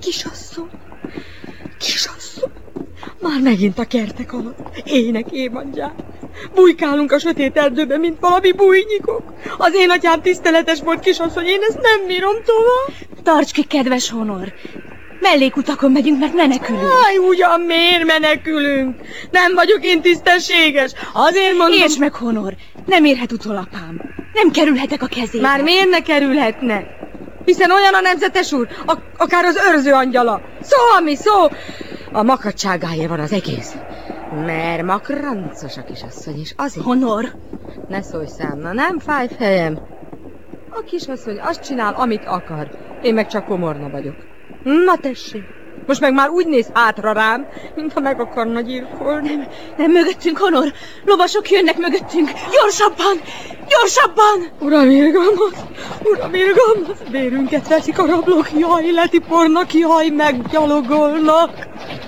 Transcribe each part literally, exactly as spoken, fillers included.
Kisasszony, kisasszony, már megint a kertek alatt, ének émadják. Bujkálunk a sötét erdőbe, mint valami bújnyikok. Az én atyám tiszteletes volt, kisasszony, én ezt nem bírom tovább. Tarts ki, kedves Honor! Mellékutakon megyünk, mert menekülünk. Aj, ugyan miért menekülünk? Nem vagyok én tisztességes. Azért mondom... Értsd meg, Honor! Nem érhet utol apám. Nem kerülhetek a kezébe. Már miért ne kerülhetne? Hiszen olyan a nemzetes úr, ak akár az őrző angyala. Szó, ami szó! A makacságáé van az egész. Mert makrancos a kisasszony, és azért... Honor! Ne szólj számna, nem fáj fejem. A kisasszony azt csinál, amit akar. Én meg csak komorna vagyok. Na tessék, most meg már úgy néz hátra rám, mintha meg akarna gyilkolni. Nem, nem mögöttünk, Honor! Lovasok jönnek mögöttünk! Gyorsabban! Gyorsabban! Uram irgalmat! Uram irgalmat! Bérünket veszik a rablók, jaj, letipornak, jaj, meggyalogolnak!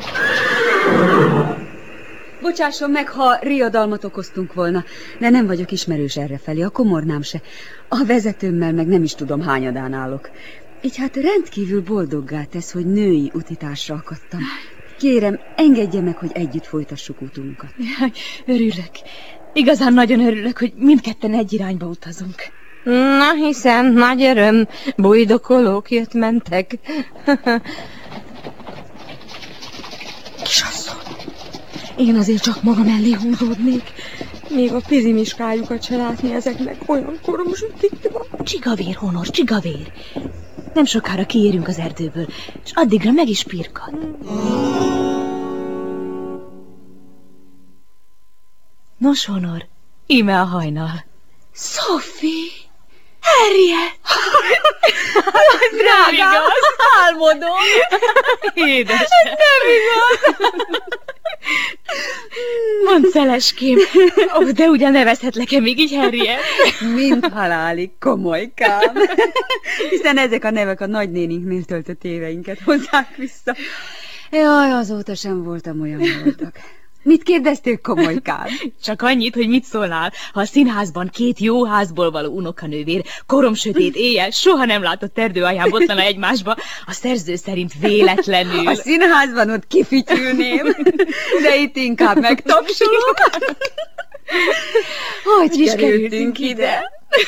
Bocsásson meg, ha riadalmat okoztunk volna, de nem vagyok ismerős errefelé, a komornám se. A vezetőmmel meg nem is tudom, hányadán állok. Így hát rendkívül boldoggá tesz, hogy női utitársra akadtam. Kérem, engedje meg, hogy együtt folytassuk utunkat. Jaj, örülök. Igazán nagyon örülök, hogy mindketten egy irányba utazunk. Na, hiszen nagy öröm, bujdokolók jött-mentek. Kisasszony, én azért csak maga mellé húzódnék. Még a pizimiskájukat se látni ezeknek, olyan koromsütik van. Csigavér, Honor, csigavér. Nem sokára kiérünk az erdőből, és addigra meg is pirkad. Nos, Honor, íme a hajnal. Sophie! Harriet! Drágám, álmodom! Édesem! Ez nem igaz! Mondd, szeleském, oh, de ugyan nevezhetlek-e még így Harriet? Mind halálig, komolykám. Hiszen ezek a nevek a nagynéninknél töltött éveinket hozzák vissza. Jaj, azóta sem voltam olyan boldog. Mit kérdeztél, komolykám? Csak annyit, hogy mit szólnál, ha a színházban két jó házból való unokanővér koromsötét éjjel soha nem látott erdő alján botlana egymásba, a szerző szerint véletlenül. A színházban ott kifütyülném, de itt inkább megtapsolom. Hogy is kerültünk ide?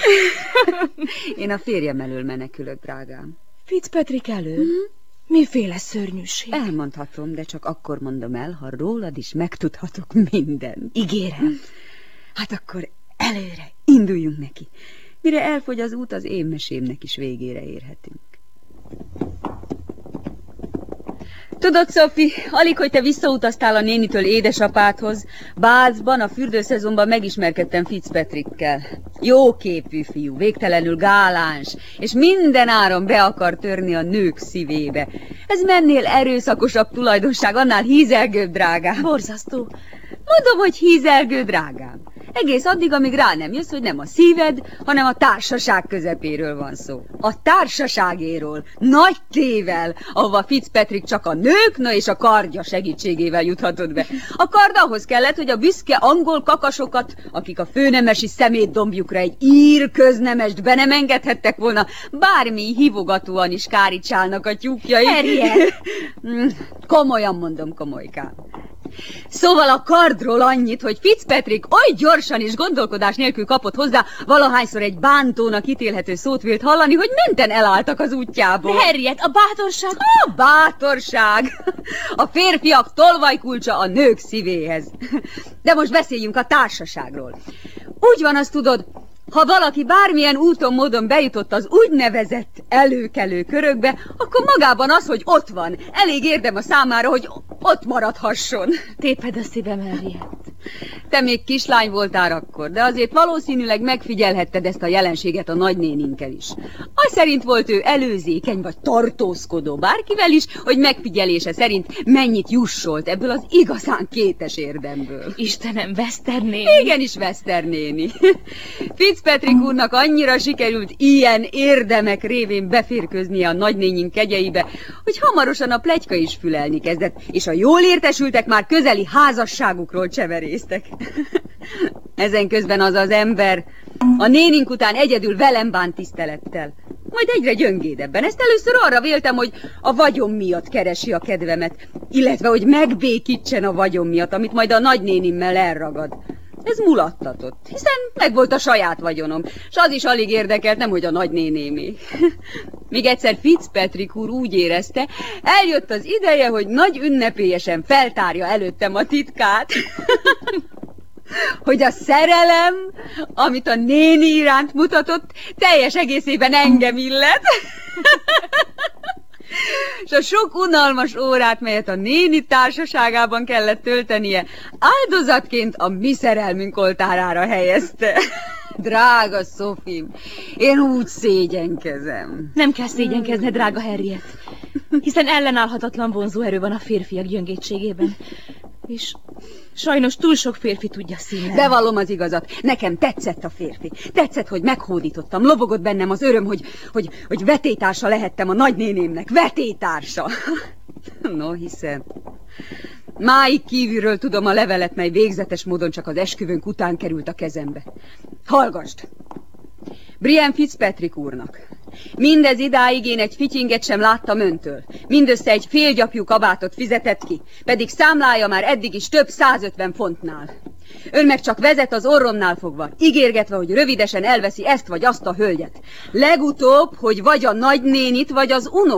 Én a férjem elől menekülök, drágám. Fitzpatrick elől? Hmm? Miféle szörnyűség? Elmondhatom, de csak akkor mondom el, ha rólad is megtudhatok mindent. Ígérem. Hát akkor előre, induljunk neki. Mire elfogy az út, az én mesémnek is végére érhetünk. Tudod, Sophie, alig, hogy te visszautaztál a nénitől édesapádhoz, Bathban, a fürdőszezonban megismerkedtem Fitzpatrickkel. Jóképű fiú, végtelenül gáláns, és minden áron be akar törni a nők szívébe. Ez mennél erőszakosabb tulajdonság, annál hízelgőbb, drágám. Borzasztó. Mondom, hogy hízelgő, drágám. Egész addig, amíg rá nem jössz, hogy nem a szíved, hanem a társaság közepéről van szó. A társaságéról, nagy tével, ahova Fitzpatrick csak a nők, na és a kardja segítségével juthatod be. A kard ahhoz kellett, hogy a büszke angol kakasokat, akik a főnemesi szemétdombjukra egy ír köznemest be nem engedhettek volna, bármi hívogatóan is káricsálnak a tyúkjai. Harriet! Komolyan mondom, komolykám. Szóval a kardról annyit, hogy Fitzpatrick oly gyorsan és gondolkodás nélkül kapott hozzá, valahányszor egy bántónak ítélhető szót vélt hallani, hogy menten elálltak az útjából. De Harriet, a bátorság... A bátorság! A férfiak tolvajkulcsa a nők szívéhez. De most beszéljünk a társaságról. Úgy van, azt tudod, ha valaki bármilyen úton, módon bejutott az úgynevezett előkelő körökbe, akkor magában az, hogy ott van, elég érdem a számára, hogy ott maradhasson. Téped a szívem, Harriet. Te még kislány voltál akkor, de azért valószínűleg megfigyelhetted ezt a jelenséget a nagynéninkkel is. Az szerint volt ő előzékeny vagy tartózkodó bárkivel is, hogy megfigyelése szerint mennyit jussolt ebből az igazán kétes érdemből. Istenem, Wester néni. Igenis, Wester néni. Fitzpatrick úrnak annyira sikerült ilyen érdemek révén beférkőznie a nagynényink kegyeibe, hogy hamarosan a pletyka is fülelni kezdett, és a jól értesültek már közeli házasságukról cseverésztek. Ezen közben az az ember a nénink után egyedül velem bánt tisztelettel. majd egyre gyöngédebben. Ezt először arra véltem, hogy a vagyon miatt keresi a kedvemet, illetve hogy megbékítsen a vagyon miatt, amit majd a nagynénimmel elragad. Ez mulattatott, hiszen megvolt a saját vagyonom, s az is alig érdekelt, nemhogy a nagynénémé. Míg egyszer Fitzpatrick úr úgy érezte, eljött az ideje, hogy nagy ünnepélyesen feltárja előttem a titkát, hogy a szerelem, amit a néni iránt mutatott, teljes egészében engem illet. És a sok unalmas órát, melyet a néni társaságában kellett töltenie, áldozatként a mi szerelmünk oltárára helyezte. Drága Sophie, én úgy szégyenkezem. Nem kell szégyenkezned, drága Harriet, hiszen ellenállhatatlan vonzóerő van a férfiak gyöngétségében. És sajnos túl sok férfi tudja színlelni. Bevallom az igazat, nekem tetszett a férfi. Tetszett, hogy meghódítottam, lobogott bennem az öröm, hogy, hogy, hogy vetétársa lehettem a nagynénémnek. Vetétársa! No, hiszem. Máig kívülről tudom a levelet, mely végzetes módon csak az esküvőnk után került a kezembe. Hallgasd! Brian Fitzpatrick úrnak. Mindez idáig én egy fityinget sem láttam öntől. Mindössze egy félgyapjú kabátot fizetett ki, pedig számlája már eddig is több százötven fontnál. Ön meg csak vezet az orromnál fogva, ígérgetve, hogy rövidesen elveszi ezt vagy azt a hölgyet. Legutóbb, hogy vagy a nagynénit, vagy az unokát.